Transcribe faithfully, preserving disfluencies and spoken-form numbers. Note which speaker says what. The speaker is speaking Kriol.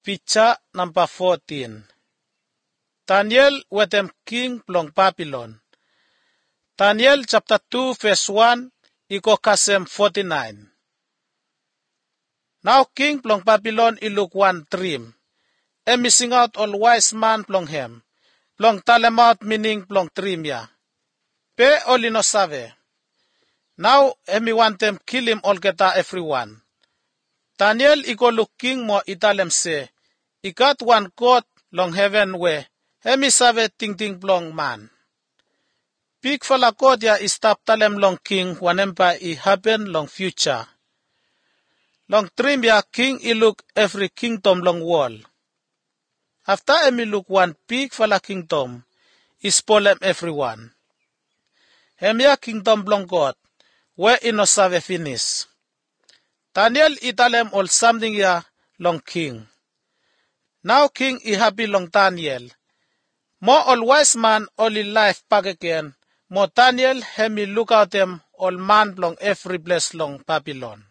Speaker 1: Picture number fourteen. Daniel wetem king plong Babylon. Daniel chapter two verse one iko kasem forty-nine. Now king plong Babylon iluk one dream. E missing out all wise man plong hem. Plong talem out meaning plong dream ya. Pe olino save. Now emi want them kill him all geta everyone. Daniel iko look king mo italem se. I got one God long heaven we. Hemi save ting ting plong man. Big fala God ya istap talem long king whenever it happen long future. Long dream ya king I look every kingdom long wall. After emi look one big fala kingdom, is spoil everyone. Hemi ya kingdom long God, where ino save finish. Daniel italem all something ya long king. Now king I happy long Daniel. More all wise man only life back again. More Daniel hemi look out them all man long every place long Babylon.